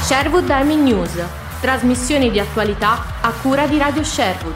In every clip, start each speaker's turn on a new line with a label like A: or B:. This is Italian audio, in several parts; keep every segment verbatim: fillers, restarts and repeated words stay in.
A: Sherwood Army News, trasmissioni di attualità a cura di Radio Sherwood.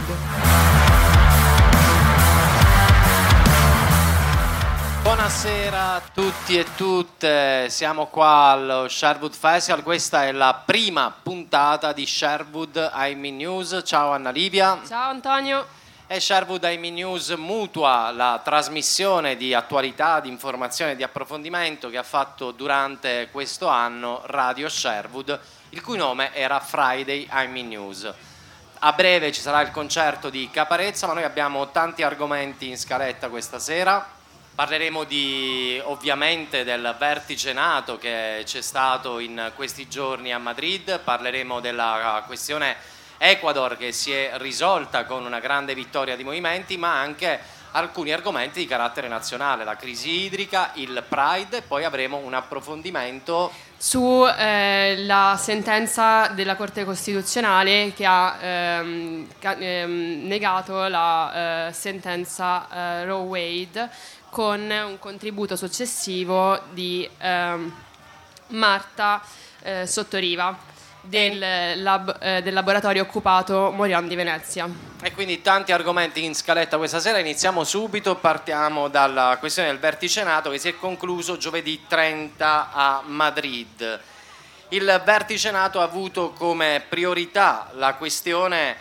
B: Buonasera a tutti e tutte, siamo qua allo Sherwood Festival, questa è la prima puntata di Sherwood Army News. Ciao Anna Livia.
C: Ciao Antonio.
B: E Sherwood Army News mutua la trasmissione di attualità, di informazione e di approfondimento che ha fatto durante questo anno Radio Sherwood, il cui nome era Friday Army News. A breve ci sarà il concerto di Caparezza, ma noi abbiamo tanti argomenti in scaletta questa sera. Parleremo di, ovviamente, del vertice NATO che c'è stato in questi giorni a Madrid, parleremo della questione Ecuador che si è risolta con una grande vittoria di movimenti, ma anche alcuni argomenti di carattere nazionale, la crisi idrica, il Pride, e poi avremo un approfondimento
C: su eh, la sentenza della Corte Costituzionale che ha ehm, ca- ehm, negato la eh, sentenza eh, Roe Wade, con un contributo successivo di ehm, Marta eh, Sottoriva del, lab, eh, del laboratorio occupato Morion di Venezia.
B: E quindi tanti argomenti in scaletta questa sera. Iniziamo subito, partiamo dalla questione del vertice NATO che si è concluso giovedì trenta a Madrid. Il vertice NATO ha avuto come priorità la questione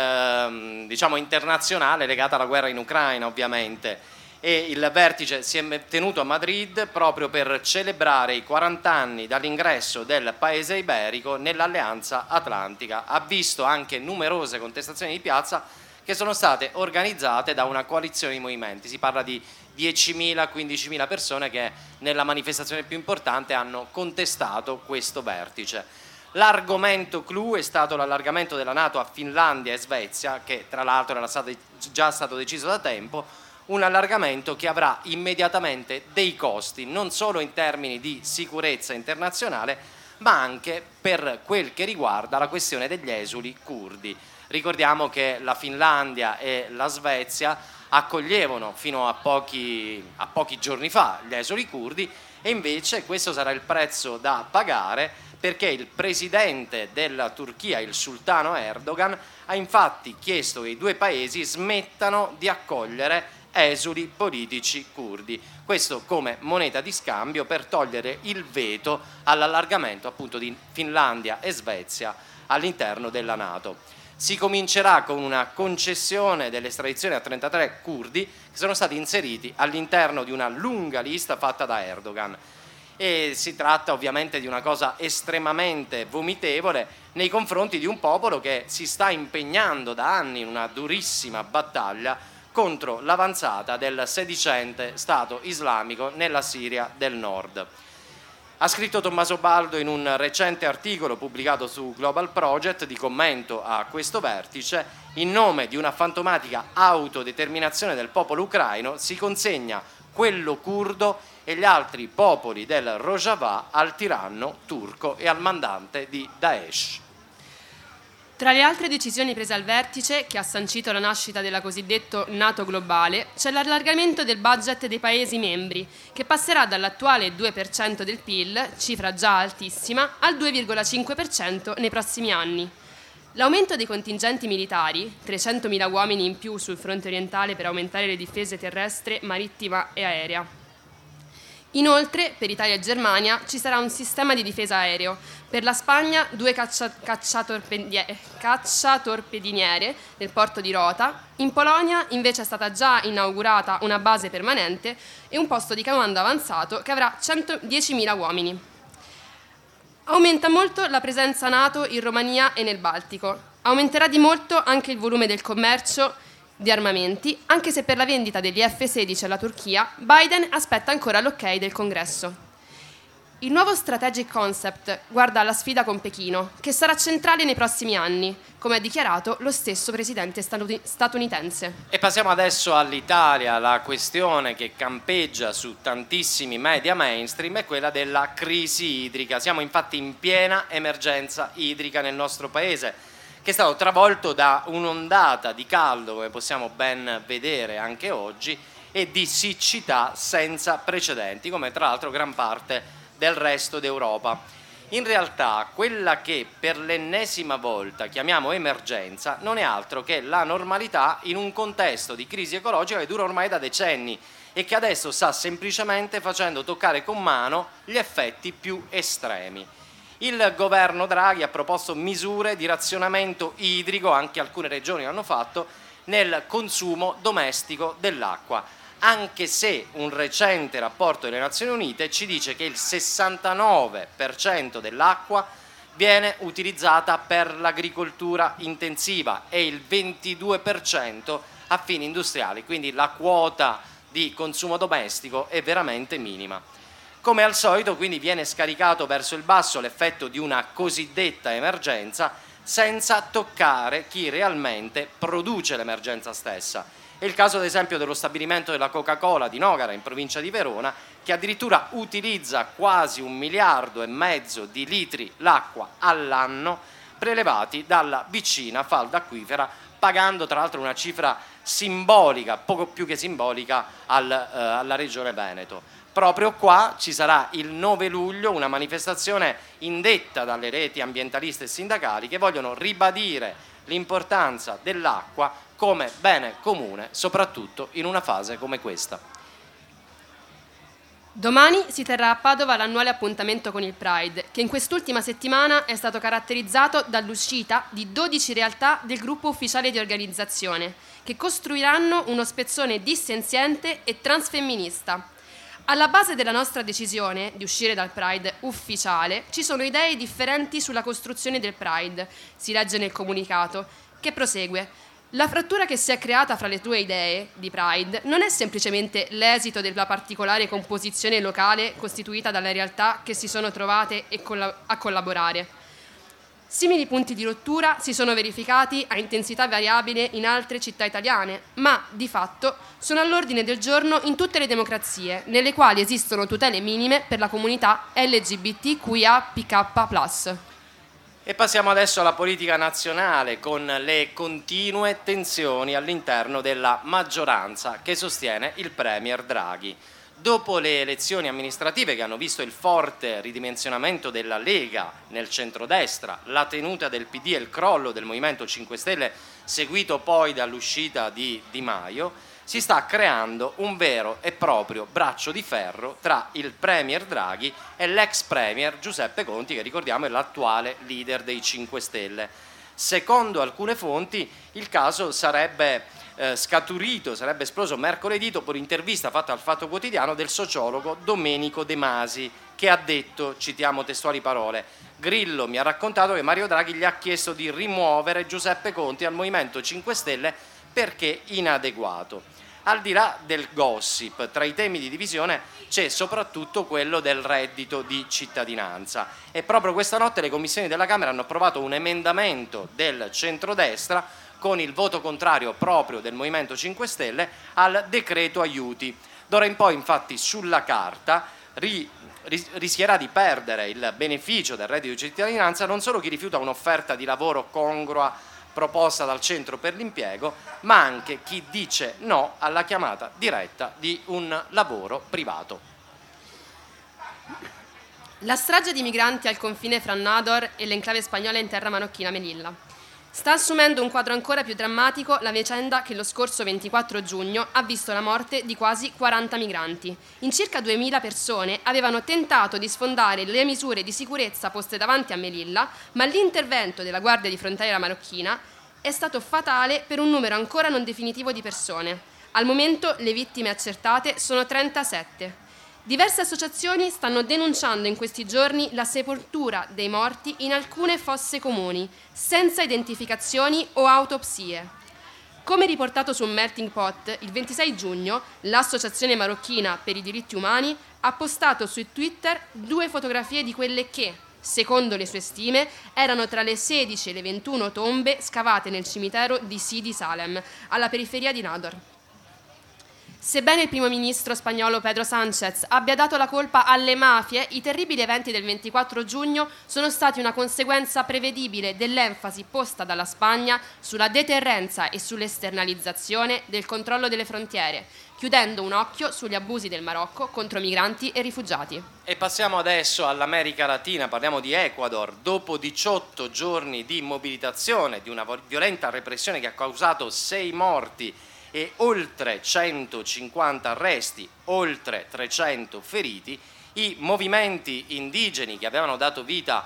B: ehm, diciamo internazionale legata alla guerra in Ucraina, ovviamente. E il vertice si è tenuto a Madrid proprio per celebrare i quaranta anni dall'ingresso del paese iberico nell'Alleanza Atlantica. Ha visto anche numerose contestazioni di piazza che sono state organizzate da una coalizione di movimenti. Si parla di diecimila quindicimila persone che nella manifestazione più importante hanno contestato questo vertice. L'argomento clou è stato l'allargamento della NATO a Finlandia e Svezia, che tra l'altro era stato, già stato deciso da tempo, un allargamento che avrà immediatamente dei costi, non solo in termini di sicurezza internazionale, ma anche per quel che riguarda la questione degli esuli curdi. Ricordiamo che la Finlandia e la Svezia accoglievano fino a pochi, a pochi giorni fa gli esuli curdi, e invece questo sarà il prezzo da pagare, perché il presidente della Turchia, il sultano Erdogan, ha infatti chiesto che i due paesi smettano di accogliere esuli politici curdi, questo come moneta di scambio per togliere il veto all'allargamento appunto di Finlandia e Svezia all'interno della NATO. Si comincerà con una concessione dell'estradizione a trentatré curdi che sono stati inseriti all'interno di una lunga lista fatta da Erdogan, e si tratta ovviamente di una cosa estremamente vomitevole nei confronti di un popolo che si sta impegnando da anni in una durissima battaglia contro l'avanzata del sedicente Stato islamico nella Siria del Nord. Ha scritto Tommaso Baldo in un recente articolo pubblicato su Global Project di commento a questo vertice: in nome di una fantomatica autodeterminazione del popolo ucraino si consegna quello curdo e gli altri popoli del Rojava al tiranno turco e al mandante di Daesh.
C: Tra le altre decisioni prese al vertice, che ha sancito la nascita della cosiddetta NATO globale, c'è l'allargamento del budget dei Paesi membri, che passerà dall'attuale due per cento del P I L, cifra già altissima, al due virgola cinque per cento nei prossimi anni. L'aumento dei contingenti militari, trecentomila uomini in più sul fronte orientale per aumentare le difese terrestre, marittima e aerea. Inoltre, per Italia e Germania ci sarà un sistema di difesa aereo, per la Spagna due caccia- cacciatorpedie- cacciatorpediniere nel porto di Rota, in Polonia invece è stata già inaugurata una base permanente e un posto di comando avanzato che avrà centodiecimila uomini. Aumenta molto la presenza NATO in Romania e nel Baltico. Aumenterà di molto anche il volume del commercio di armamenti, anche se per la vendita degli F sedici alla Turchia Biden aspetta ancora l'ok del Congresso. Il nuovo Strategic Concept guarda alla sfida con Pechino, che sarà centrale nei prossimi anni, come ha dichiarato lo stesso presidente statunitense.
B: E passiamo adesso all'Italia. La questione che campeggia su tantissimi media mainstream è quella della crisi idrica. Siamo infatti in piena emergenza idrica nel nostro paese, che è stato travolto da un'ondata di caldo, come possiamo ben vedere anche oggi, e di siccità senza precedenti, come tra l'altro gran parte del resto d'Europa. In realtà quella che per l'ennesima volta chiamiamo emergenza non è altro che la normalità in un contesto di crisi ecologica che dura ormai da decenni e che adesso sta semplicemente facendo toccare con mano gli effetti più estremi. Il governo Draghi ha proposto misure di razionamento idrico, anche alcune regioni l'hanno fatto, nel consumo domestico dell'acqua, anche se un recente rapporto delle Nazioni Unite ci dice che il sessantanove per cento dell'acqua viene utilizzata per l'agricoltura intensiva e il ventidue per cento a fini industriali, quindi la quota di consumo domestico è veramente minima. Come al solito, quindi, viene scaricato verso il basso l'effetto di una cosiddetta emergenza senza toccare chi realmente produce l'emergenza stessa. È il caso ad esempio dello stabilimento della Coca-Cola di Nogara in provincia di Verona, che addirittura utilizza quasi un miliardo e mezzo di litri l'acqua all'anno prelevati dalla vicina falda acquifera, pagando tra l'altro una cifra simbolica, poco più che simbolica, al, eh, alla regione Veneto. Proprio qua ci sarà il nove luglio una manifestazione indetta dalle reti ambientaliste e sindacali che vogliono ribadire l'importanza dell'acqua come bene comune, soprattutto in una fase come questa.
C: Domani si terrà a Padova l'annuale appuntamento con il Pride, che in quest'ultima settimana è stato caratterizzato dall'uscita di dodici realtà del gruppo ufficiale di organizzazione, che costruiranno uno spezzone dissenziente e transfemminista. Alla base della nostra decisione di uscire dal Pride ufficiale ci sono idee differenti sulla costruzione del Pride, si legge nel comunicato, che prosegue. La frattura che si è creata fra le tue idee di Pride non è semplicemente l'esito della particolare composizione locale costituita dalle realtà che si sono trovate e colla- a collaborare. Simili punti di rottura si sono verificati a intensità variabile in altre città italiane, ma di fatto sono all'ordine del giorno in tutte le democrazie, nelle quali esistono tutele minime per la comunità L G B T Q I A P K plus.
B: E passiamo adesso alla politica nazionale, con le continue tensioni all'interno della maggioranza che sostiene il Premier Draghi. Dopo le elezioni amministrative che hanno visto il forte ridimensionamento della Lega nel centrodestra, la tenuta del P D e il crollo del Movimento cinque Stelle, seguito poi dall'uscita di Di Maio, si sta creando un vero e proprio braccio di ferro tra il Premier Draghi e l'ex Premier Giuseppe Conte, che ricordiamo è l'attuale leader dei cinque Stelle. Secondo alcune fonti il caso sarebbe eh, scaturito, sarebbe esploso mercoledì dopo l'intervista fatta al Fatto Quotidiano del sociologo Domenico De Masi, che ha detto, citiamo testuali parole: Grillo mi ha raccontato che Mario Draghi gli ha chiesto di rimuovere Giuseppe Conte al Movimento cinque Stelle perché inadeguato. Al di là del gossip, tra i temi di divisione c'è soprattutto quello del reddito di cittadinanza e proprio questa notte le commissioni della Camera hanno approvato un emendamento del centrodestra con il voto contrario proprio del Movimento cinque Stelle al decreto aiuti. D'ora in poi infatti sulla carta ri, ris, rischierà di perdere il beneficio del reddito di cittadinanza non solo chi rifiuta un'offerta di lavoro congrua proposta dal Centro per l'Impiego, ma anche chi dice no alla chiamata diretta di un lavoro privato.
C: La strage di migranti al confine fra Nador e l'enclave spagnola in terra marocchina Melilla. Sta assumendo un quadro ancora più drammatico la vicenda che lo scorso ventiquattro giugno ha visto la morte di quasi quaranta migranti. In circa duemila persone avevano tentato di sfondare le misure di sicurezza poste davanti a Melilla, ma l'intervento della Guardia di Frontiera marocchina è stato fatale per un numero ancora non definitivo di persone. Al momento le vittime accertate sono trentasette. Diverse associazioni stanno denunciando in questi giorni la sepoltura dei morti in alcune fosse comuni, senza identificazioni o autopsie. Come riportato su Melting Pot, il ventisei giugno l'Associazione Marocchina per i Diritti Umani ha postato su Twitter due fotografie di quelle che, secondo le sue stime, erano tra le sedici e le ventuno tombe scavate nel cimitero di Sidi Salem, alla periferia di Nador. Sebbene il primo ministro spagnolo Pedro Sánchez abbia dato la colpa alle mafie, i terribili eventi del ventiquattro giugno sono stati una conseguenza prevedibile dell'enfasi posta dalla Spagna sulla deterrenza e sull'esternalizzazione del controllo delle frontiere, chiudendo un occhio sugli abusi del Marocco contro migranti e rifugiati.
B: E passiamo adesso all'America Latina, parliamo di Ecuador. Dopo diciotto giorni di mobilitazione, di una violenta repressione che ha causato sei morti e oltre centocinquanta arresti, oltre trecento feriti, i movimenti indigeni che avevano dato vita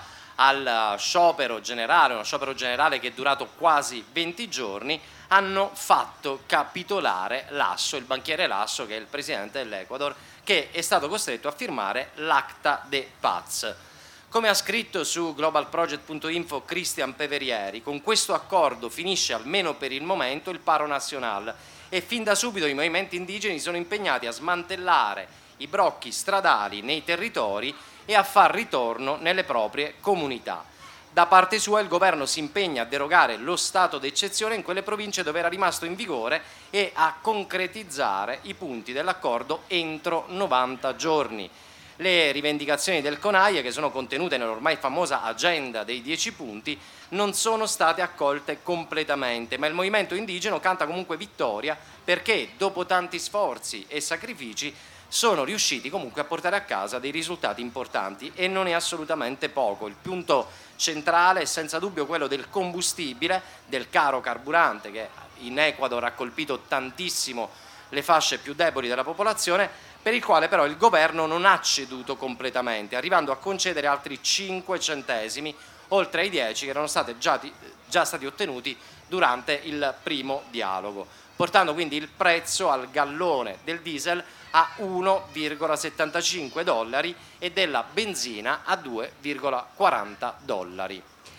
B: al sciopero generale, uno sciopero generale che è durato quasi venti giorni, hanno fatto capitolare Lasso, il banchiere Lasso, che è il presidente dell'Ecuador, che è stato costretto a firmare l'Acta de Paz. Come ha scritto su global project punto info Cristian Peverieri, con questo accordo finisce almeno per il momento il paro nacional e fin da subito i movimenti indigeni sono impegnati a smantellare i blocchi stradali nei territori e a far ritorno nelle proprie comunità. Da parte sua il governo si impegna a derogare lo stato d'eccezione in quelle province dove era rimasto in vigore e a concretizzare i punti dell'accordo entro novanta giorni. Le rivendicazioni del CONAIE, che sono contenute nell'ormai famosa agenda dei dieci punti, non sono state accolte completamente, ma il movimento indigeno canta comunque vittoria perché dopo tanti sforzi e sacrifici sono riusciti comunque a portare a casa dei risultati importanti e non è assolutamente poco. Il punto centrale è senza dubbio quello del combustibile, del caro carburante che in Ecuador ha colpito tantissimo le fasce più deboli della popolazione, per il quale però il governo non ha ceduto completamente, arrivando a concedere altri cinque centesimi, oltre ai dieci che erano stati già, già stati ottenuti durante il primo dialogo, portando quindi il prezzo al gallone del diesel a uno virgola settantacinque dollari e della benzina a due virgola quaranta dollari.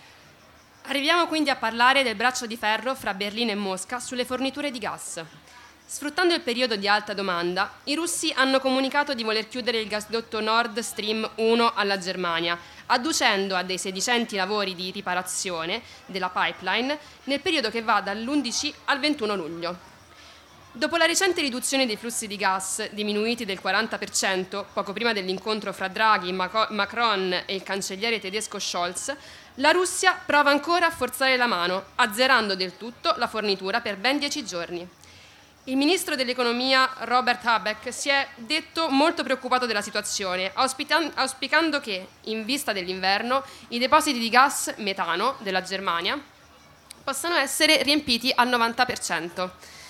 C: Arriviamo quindi a parlare del braccio di ferro fra Berlino e Mosca sulle forniture di gas. Sfruttando il periodo di alta domanda, i russi hanno comunicato di voler chiudere il gasdotto Nord Stream uno alla Germania, adducendo a dei sedicenti lavori di riparazione della pipeline nel periodo che va dall'undici al ventuno luglio. Dopo la recente riduzione dei flussi di gas, diminuiti del quaranta per cento, poco prima dell'incontro fra Draghi, Macron e il cancelliere tedesco Scholz, la Russia prova ancora a forzare la mano, azzerando del tutto la fornitura per ben dieci giorni. Il ministro dell'economia Robert Habeck si è detto molto preoccupato della situazione, auspicando che, in vista dell'inverno, i depositi di gas metano della Germania possano essere riempiti al novanta per cento.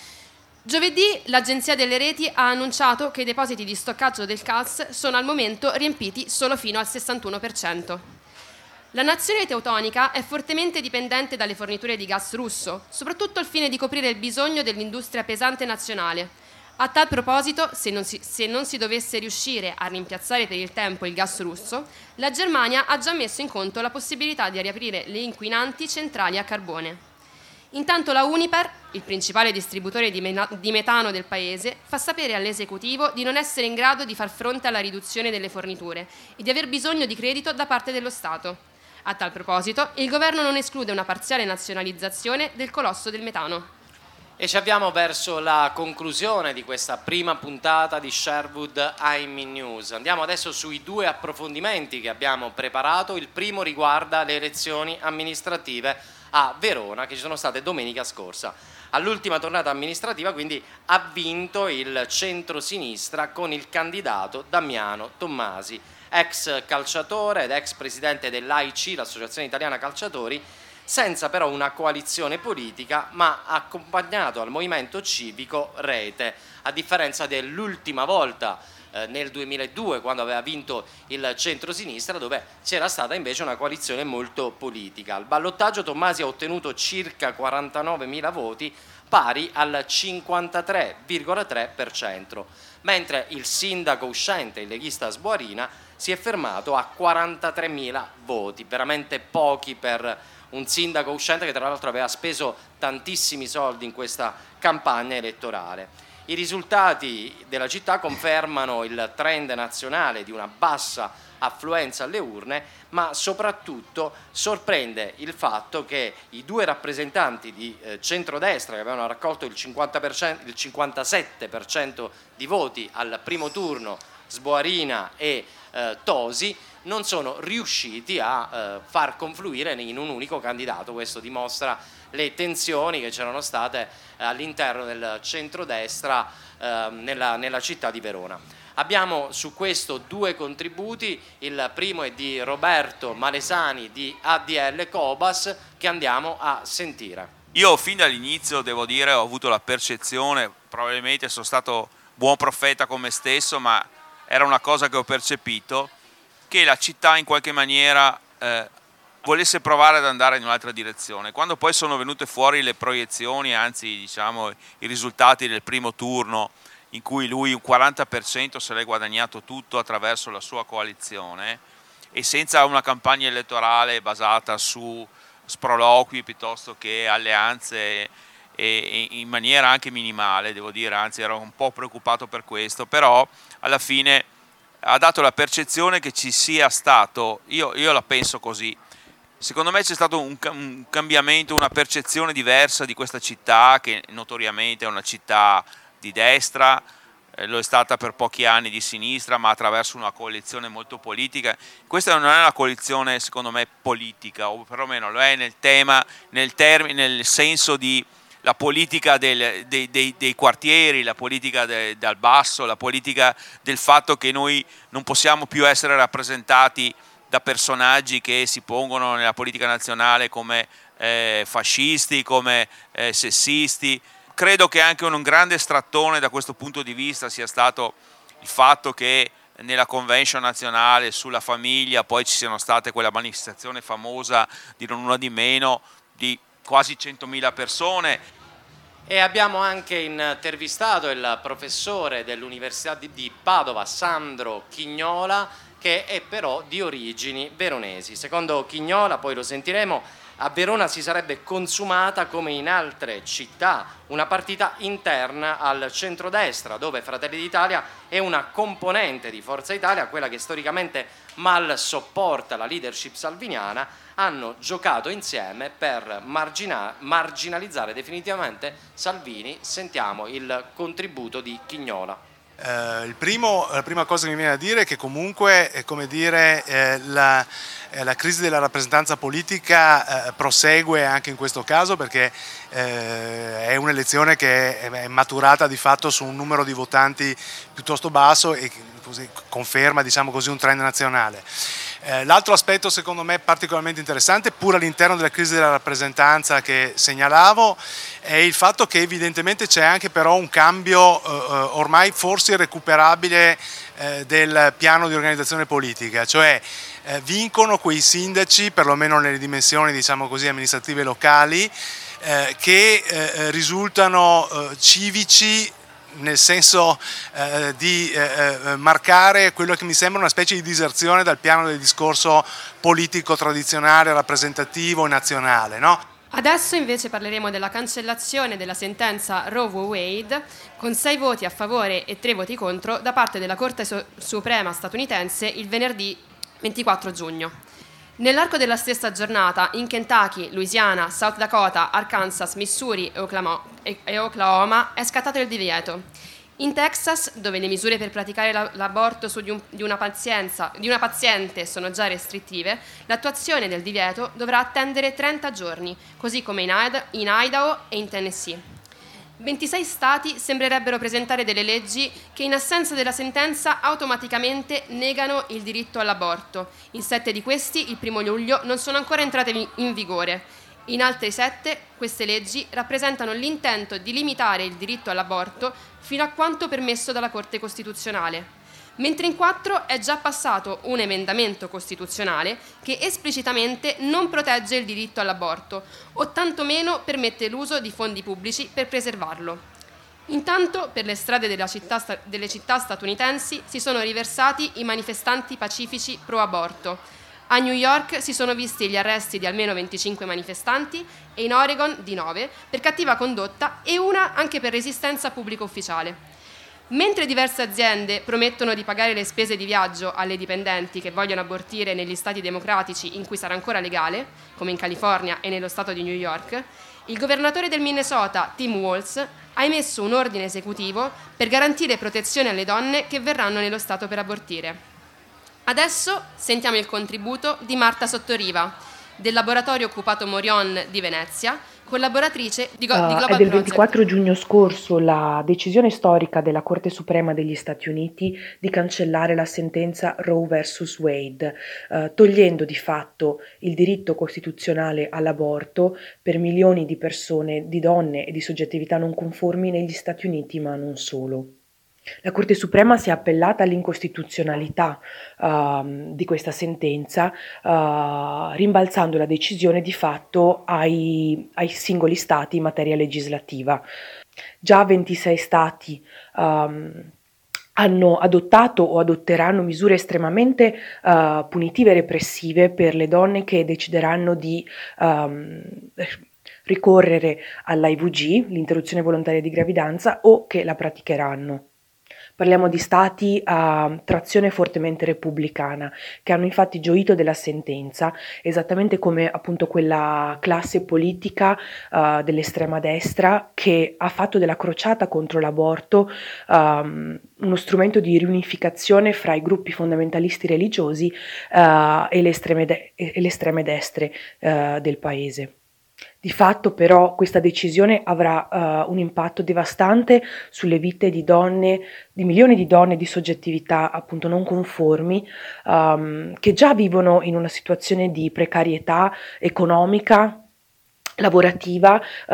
C: Giovedì l'Agenzia delle Reti ha annunciato che i depositi di stoccaggio del gas sono al momento riempiti solo fino al sessantuno per cento. La nazione teutonica è fortemente dipendente dalle forniture di gas russo, soprattutto al fine di coprire il bisogno dell'industria pesante nazionale. A tal proposito, se non si, se non si dovesse riuscire a rimpiazzare per il tempo il gas russo, la Germania ha già messo in conto la possibilità di riaprire le inquinanti centrali a carbone. Intanto la Uniper, il principale distributore di, mena- di metano del paese, fa sapere all'esecutivo di non essere in grado di far fronte alla riduzione delle forniture e di aver bisogno di credito da parte dello Stato. A tal proposito, il governo non esclude una parziale nazionalizzazione del colosso del metano.
B: E ci avviamo verso la conclusione di questa prima puntata di Sherwood A M I News. Andiamo adesso sui due approfondimenti che abbiamo preparato. Il primo riguarda le elezioni amministrative a Verona che ci sono state domenica scorsa. All'ultima tornata amministrativa quindi ha vinto il centro-sinistra con il candidato Damiano Tommasi, ex calciatore ed ex presidente dell'A I C, l'Associazione Italiana Calciatori, senza però una coalizione politica, ma accompagnato al movimento civico Rete, a differenza dell'ultima volta eh, nel duemiladue, quando aveva vinto il centro-sinistra, dove c'era stata invece una coalizione molto politica. Al ballottaggio Tommasi ha ottenuto circa quarantanovemila voti, pari al cinquantatré virgola tre per cento, mentre il sindaco uscente, il leghista Sboarina, si è fermato a quarantatremila voti, veramente pochi per un sindaco uscente che tra l'altro aveva speso tantissimi soldi in questa campagna elettorale. I risultati della città confermano il trend nazionale di una bassa affluenza alle urne, ma soprattutto sorprende il fatto che i due rappresentanti di eh, centrodestra che avevano raccolto il, cinquanta per cento, il cinquantasette per cento di voti al primo turno, Sboarina e eh, Tosi, non sono riusciti a eh, far confluire in un unico candidato. Questo dimostra le tensioni che c'erano state all'interno del centrodestra eh, nella, nella città di Verona. Abbiamo su questo due contributi, il primo è di Roberto Malesani di A D L Cobas, che andiamo a sentire.
D: Io fin dall'inizio, devo dire, ho avuto la percezione, probabilmente sono stato buon profeta con me stesso, ma era una cosa che ho percepito, che la città in qualche maniera eh, volesse provare ad andare in un'altra direzione. Quando poi sono venute fuori le proiezioni, anzi diciamo i risultati del primo turno, in cui lui un quaranta per cento se l'è guadagnato tutto attraverso la sua coalizione e senza una campagna elettorale basata su sproloqui piuttosto che alleanze, e, e in maniera anche minimale, devo dire, anzi ero un po' preoccupato per questo, però alla fine ha dato la percezione che ci sia stato, io, io la penso così, secondo me c'è stato un, un cambiamento, una percezione diversa di questa città, che notoriamente è una città di destra, eh, lo è stata per pochi anni di sinistra, ma attraverso una coalizione molto politica. Questa non è una coalizione secondo me politica, o perlomeno lo è nel tema, nel, term- nel senso di la politica del, dei, dei, dei quartieri, la politica de, dal basso, la politica del fatto che noi non possiamo più essere rappresentati da personaggi che si pongono nella politica nazionale come eh, fascisti, come eh, sessisti. Credo che anche un grande strattone da questo punto di vista sia stato il fatto che nella convention nazionale sulla famiglia poi ci siano state quella manifestazione famosa di non una di meno di quasi centomila persone.
B: E abbiamo anche intervistato il professore dell'Università di Padova, Sandro Chignola, che è però di origini veronesi. Secondo Chignola, poi lo sentiremo, a Verona si sarebbe consumata, come in altre città, una partita interna al centrodestra, dove Fratelli d'Italia è una componente di Forza Italia, quella che storicamente mal sopporta la leadership salviniana. Hanno giocato insieme per margina- marginalizzare definitivamente Salvini. Sentiamo il contributo di Chignola.
E: Uh, il primo, la prima cosa che mi viene da dire è che comunque è come dire, eh, la, eh, la crisi della rappresentanza politica eh, prosegue anche in questo caso, perché eh, è un'elezione che è, è maturata di fatto su un numero di votanti piuttosto basso e così conferma, diciamo così, un trend nazionale. Eh, l'altro aspetto secondo me particolarmente interessante, pur all'interno della crisi della rappresentanza che segnalavo, è il fatto che evidentemente c'è anche però un cambio eh, ormai forse irrecuperabile eh, del piano di organizzazione politica, cioè eh, vincono quei sindaci, perlomeno nelle dimensioni diciamo così amministrative locali, eh, che eh, risultano eh, civici, nel senso eh, di eh, marcare quello che mi sembra una specie di diserzione dal piano del discorso politico tradizionale, rappresentativo e nazionale, no?
C: Adesso invece parleremo della cancellazione della sentenza Roe v. Wade, con sei voti a favore e tre voti contro da parte della Corte so- Suprema statunitense il venerdì ventiquattro giugno. Nell'arco della stessa giornata, in Kentucky, Louisiana, South Dakota, Arkansas, Missouri e Oklahoma, e Oklahoma è scattato il divieto. In Texas, dove le misure per praticare la, l'aborto su di, un, di, una pazienza, di una paziente sono già restrittive, l'attuazione del divieto dovrà attendere trenta giorni, così come in, Ida, in Idaho e in Tennessee. ventisei stati sembrerebbero presentare delle leggi che in assenza della sentenza automaticamente negano il diritto all'aborto. In sette di questi, il primo luglio, non sono ancora entrate in vigore. In altri sette, queste leggi rappresentano l'intento di limitare il diritto all'aborto fino a quanto permesso dalla Corte Costituzionale. Mentre in quattro è già passato un emendamento costituzionale che esplicitamente non protegge il diritto all'aborto o tantomeno permette l'uso di fondi pubblici per preservarlo. Intanto per le strade della città, delle città statunitensi si sono riversati i manifestanti pacifici pro-aborto. A New York si sono visti gli arresti di almeno venticinque manifestanti e in Oregon di nove per cattiva condotta e una anche per resistenza pubblico ufficiale. Mentre diverse aziende promettono di pagare le spese di viaggio alle dipendenti che vogliono abortire negli stati democratici in cui sarà ancora legale, come in California e nello stato di New York, il governatore del Minnesota, Tim Walz, ha emesso un ordine esecutivo per garantire protezione alle donne che verranno nello stato per abortire. Adesso sentiamo il contributo di Marta Sottoriva, del laboratorio Occupato Morion di Venezia, collaboratrice di, Go- di Global
F: uh, È del
C: Project.
F: ventiquattro giugno scorso la decisione storica della Corte Suprema degli Stati Uniti di cancellare la sentenza Roe versus Wade, uh, togliendo di fatto il diritto costituzionale all'aborto per milioni di persone, di donne e di soggettività non conformi negli Stati Uniti, ma non solo. La Corte Suprema si è appellata all'incostituzionalità uh, di questa sentenza, uh, rimbalzando la decisione di fatto ai, ai singoli stati in materia legislativa. Già ventisei stati um, hanno adottato o adotteranno misure estremamente uh, punitive e repressive per le donne che decideranno di um, ricorrere all'I V G, l'interruzione volontaria di gravidanza, o che la praticheranno. Parliamo di stati a trazione fortemente repubblicana, che hanno infatti gioito della sentenza, esattamente come appunto quella classe politica uh, dell'estrema destra che ha fatto della crociata contro l'aborto um, uno strumento di riunificazione fra i gruppi fondamentalisti religiosi uh, e, le estreme de- e le estreme destre uh, del paese. Di fatto però questa decisione avrà uh, un impatto devastante sulle vite di donne, di milioni di donne di soggettività appunto non conformi, um, che già vivono in una situazione di precarietà economica, lavorativa, uh,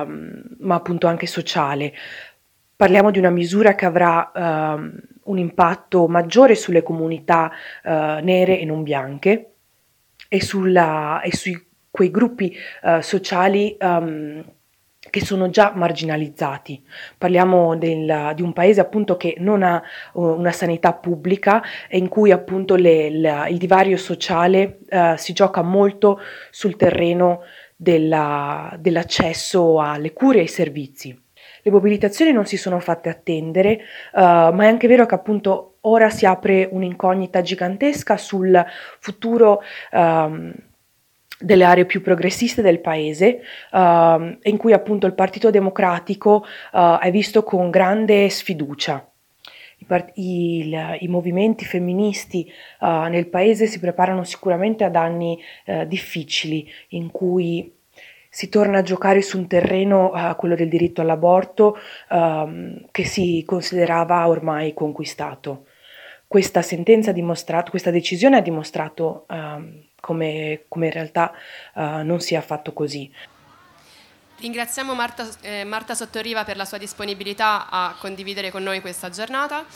F: ma appunto anche sociale. Parliamo di una misura che avrà uh, un impatto maggiore sulle comunità uh, nere e non bianche e, sulla, e sui quei gruppi uh, sociali um, che sono già marginalizzati. Parliamo del, di un paese appunto che non ha uh, una sanità pubblica e in cui appunto le, la, il divario sociale uh, si gioca molto sul terreno della, dell'accesso alle cure e ai servizi. Le mobilitazioni non si sono fatte attendere, uh, ma è anche vero che appunto ora si apre un'incognita gigantesca sul futuro um, delle aree più progressiste del paese, uh, in cui appunto il Partito Democratico uh, è visto con grande sfiducia. I, part- il, i movimenti femministi uh, nel paese si preparano sicuramente ad anni uh, difficili, in cui si torna a giocare su un terreno, uh, quello del diritto all'aborto, uh, che si considerava ormai conquistato. Questa sentenza ha dimostrato, questa decisione ha dimostrato uh, Come, come in realtà uh, non sia affatto così.
C: Ringraziamo Marta, eh, Marta Sottoriva per la sua disponibilità a condividere con noi questa giornata.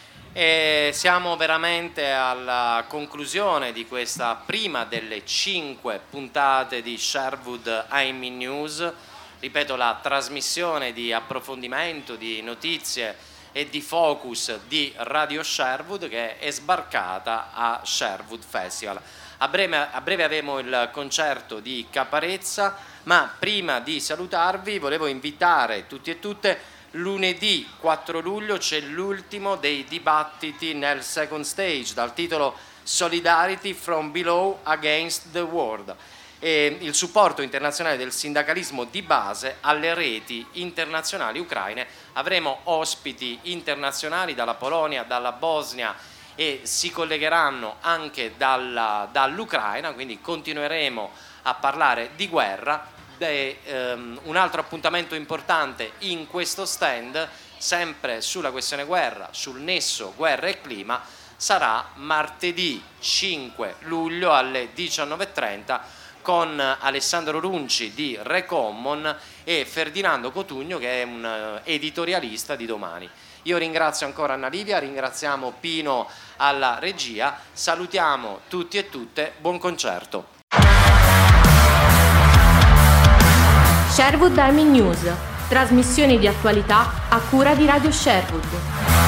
B: E siamo veramente alla conclusione di questa prima delle cinque puntate di Sherwood I M E News. Ripeto, la trasmissione di approfondimento, di notizie e di focus di Radio Sherwood, che è sbarcata a Sherwood Festival. A breve, a breve avremo il concerto di Caparezza, ma prima di salutarvi volevo invitare tutti e tutte, lunedì quattro luglio c'è l'ultimo dei dibattiti nel second stage, dal titolo Solidarity from Below Against the World, e il supporto internazionale del sindacalismo di base alle reti internazionali ucraine. Avremo ospiti internazionali dalla Polonia, dalla Bosnia, e si collegheranno anche dalla, dall'Ucraina, quindi continueremo a parlare di guerra. Beh, ehm, un altro appuntamento importante in questo stand, sempre sulla questione guerra, sul nesso guerra e clima, sarà martedì cinque luglio alle diciannove e trenta con Alessandro Runci di Recommon e Ferdinando Cotugno, che è un editorialista di Domani. Io ringrazio ancora Anna Livia, ringraziamo Pino alla regia, salutiamo tutti e tutte, buon concerto.
A: Sherwood I M E News, trasmissioni di attualità a cura di Radio Sherwood.